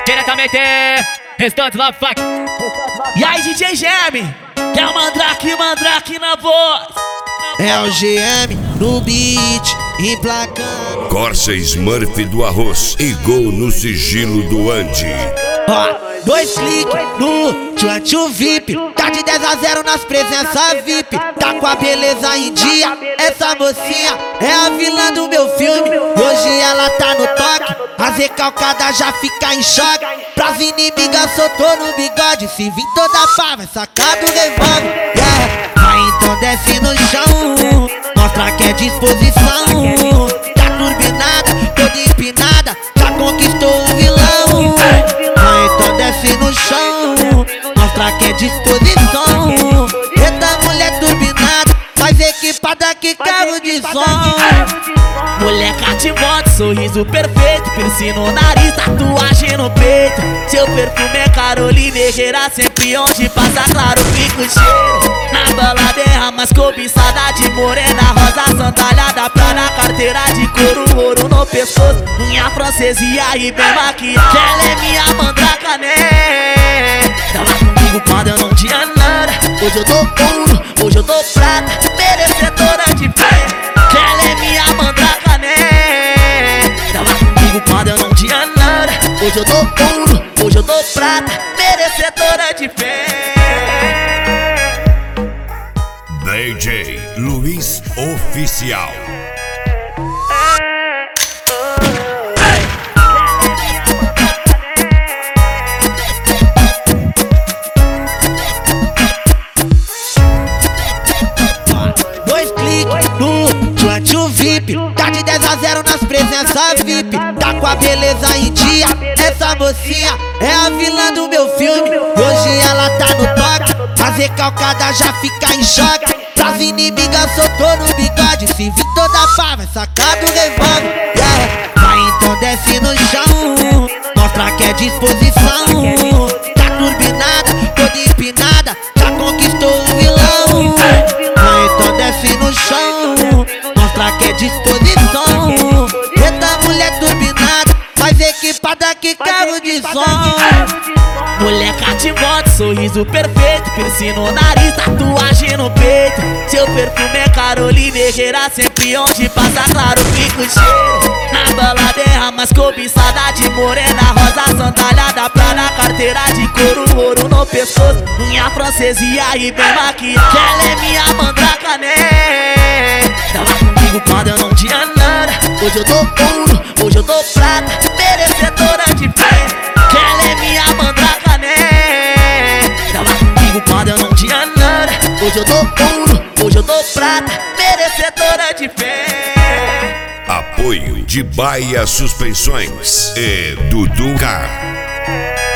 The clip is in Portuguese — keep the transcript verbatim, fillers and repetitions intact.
Diretamente, Restante Love Fuck. E aí, D J Germe, que é o Mandrake, Mandrake na voz. É o G M no beat, emplacando. Corsa Smurf do arroz e gol no sigilo do Andy. Ó, dois cliques no Tchantchu V I P. Tá de dez a zero nas presenças V I P. Tá com a beleza em dia. Essa mocinha é a vilã do meu filme. Hoje ela tá no toque, as recalcadas já fica em choque. Pras inimigas soltou no bigode. Se vir toda pá, vai sacar do revólver. Yeah. Vai então desce no chão, mostra que é disposição. Tá turbinada, toda empinada, já conquistou o vilão. Vai então desce no chão, mostra que é disposição. Eita mulher turbinada, mais equipada que carro de som. Mulher cativante, sorriso perfeito, piercing no nariz, tatuagem no peito. Seu perfume é Carolina Herrera, sempre onde passa claro fica o cheiro. Na balada é a mais cobiçada de morena, rosa sandália pra na carteira de couro, ouro no pescoço, unha francesa e bem maquiada. Ela é minha mandraca, né? Tava comigo quando eu não tinha nada. Hoje eu dou ouro, hoje eu dou prata, merecedora de fé. Ela é minha mandraca, né? Tava comigo quando eu não tinha nada. Hoje eu dou ouro, hoje eu dou prata, merecedora de fé. D J Luiz Oficial. Dois cliques no Tchantchu V I P. Tá de dez a zero nas presenças V I P. Tá com a beleza em dia. Essa mocinha é a vilã do meu filme. Hoje ela tá no toque, as recalcadas já fica em choque. Pras inimigas soltou no bigode. Se vir toda pá, vai sacar do revólver. Yeah. Vai então desce no chão, mostra que é disposição. Tá turbinada, toda empinada, já conquistou o vilão. Vai então desce no chão, mostra que é disposição. Eita mulher turbinada, mais equipada que carro de som. Mulher cativante, sorriso perfeito, piercing no nariz, tatuagem no peito. Seu perfume é Carolina Herrera, sempre onde passa claro fica o cheiro. Na balada é a mais cobiçada de morena, rosa sandália pra na carteira de couro, ouro no pescoço, unha francesa e bem maquiada. Ela é minha mandraca, né? Tava comigo quando eu não tinha nada. Hoje eu dou ouro, hoje eu dou prata, merecedora de fé. Ela é minha mandraca, né? Tava comigo quando eu não tinha nada. Hoje eu dou ouro, hoje eu dou prata, merecedora de fé. Apoio de Baia Suspensões e Dudu Car.